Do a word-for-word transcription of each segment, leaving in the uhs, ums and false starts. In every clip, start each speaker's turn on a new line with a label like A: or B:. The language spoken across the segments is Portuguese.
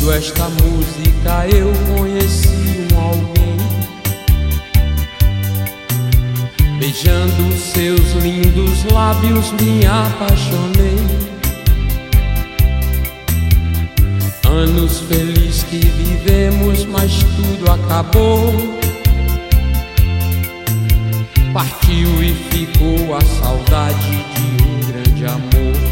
A: Ouvindo esta música eu conheci um alguém, beijando seus lindos lábios me apaixonei. Anos felizes que vivemos, mas tudo acabou. Partiu e ficou a saudade de um grande amor.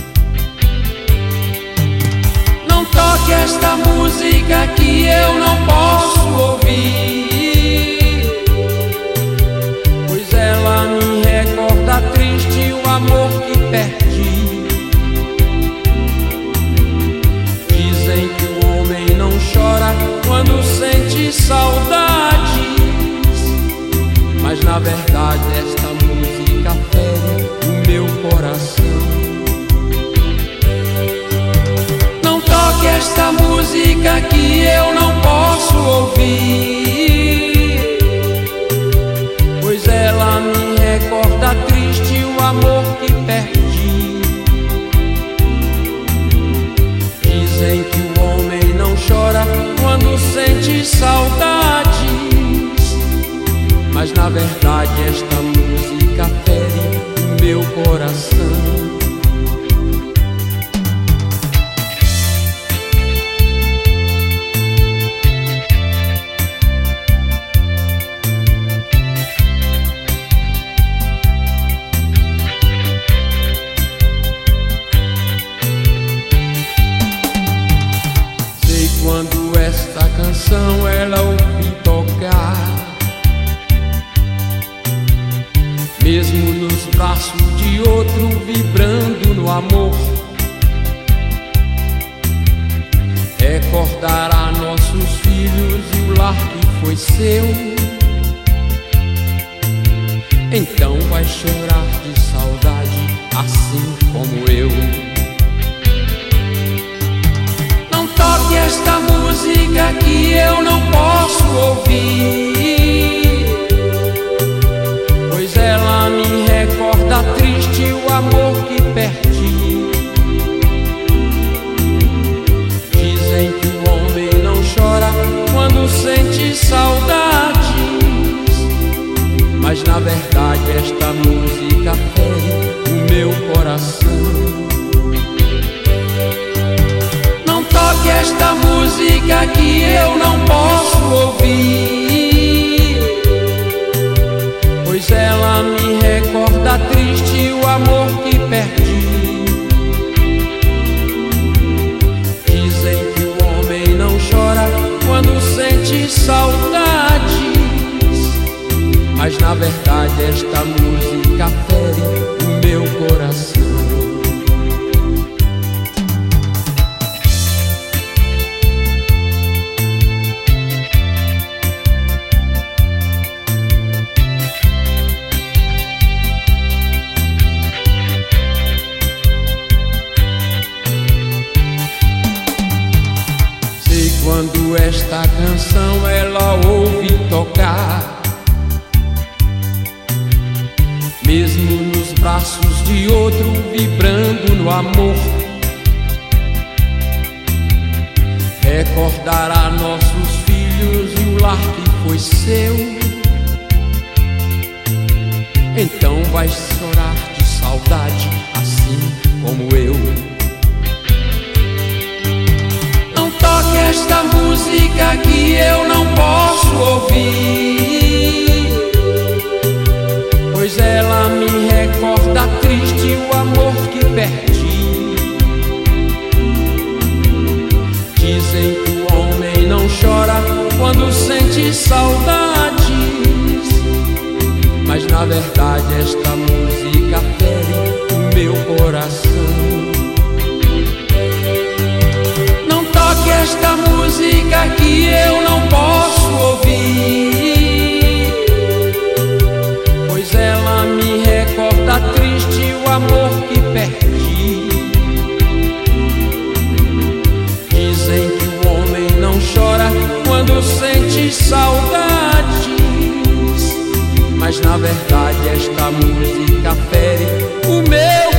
A: Não toque esta música que eu não posso ouvir, pois ela me recorda triste o amor que perdi. Dizem que o homem não chora quando sente saudades, mas na verdade esta música fere o meu coração. Não toque esta música que eu não posso ouvir, pois ela me recorda triste o amor que perdi. Dizem que o homem não chora quando sente saudades, mas na verdade esta música fere o meu coração. Sei quando esta canção ela ouvi tocar, mesmo nos braços de outro, vibrando no amor. Recordará nossos filhos e o lar que foi seu. Então vai chorar de saudade, assim como eu. Não toque esta música que eu não posso ouvir, pois ela me recorda triste o amor que perdi. Dizem que o homem não chora quando sente saudades, mas na verdade esta música fere o meu coração. Não toque esta música que eu não posso ouvir, pois ela me recorda triste o amor que perdi. Dizem que o homem não chora quando sente saudades, mas na verdade esta música fere o meu coração. Quando esta canção ela ouve tocar, mesmo nos braços de outro, vibrando no amor. Recordará nossos filhos e o lar que foi seu. Então vai chorar de saudade, assim como eu. Esta música que eu não posso ouvir, pois ela me recorda triste o amor que perdi. Dizem que o homem não chora quando sente saudades, mas na verdade esta música fere o meu coração. Esta música que eu não posso ouvir, pois ela me recorda triste o amor que perdi. Dizem que o homem não chora quando sente saudades, mas na verdade esta música fere o meu